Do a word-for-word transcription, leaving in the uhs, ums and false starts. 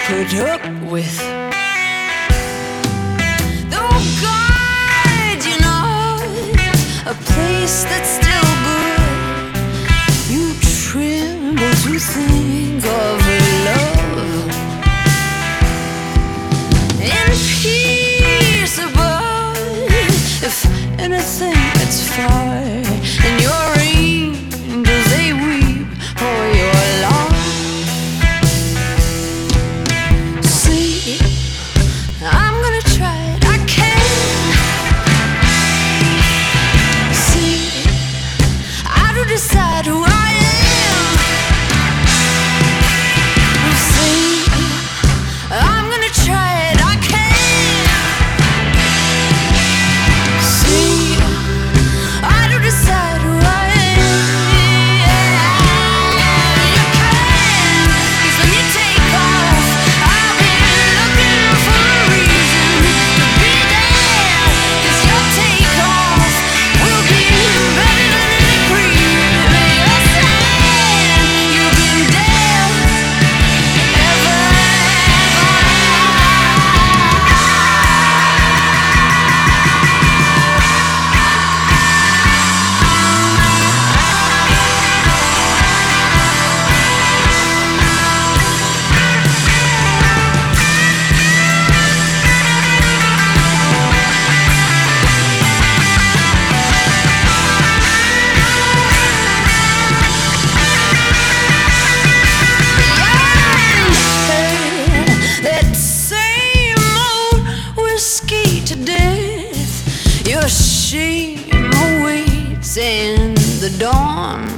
put up with. Oh God, you know, a place that's still good. You tremble to think of love in peace above. If anything, it's far, and your angels, they weep for your loss. See, I'm gonna try it, I can. See, I do decide who I am. See, I'm gonna try it, I can. See, I do decide who I am. You can, 'cause when you take off, I'll be looking for a reason to be there. 'Cause your takeoff will be better than any previous. You're saying you've been there ever, that same old whiskey to death. Your shame awaits in the dawn.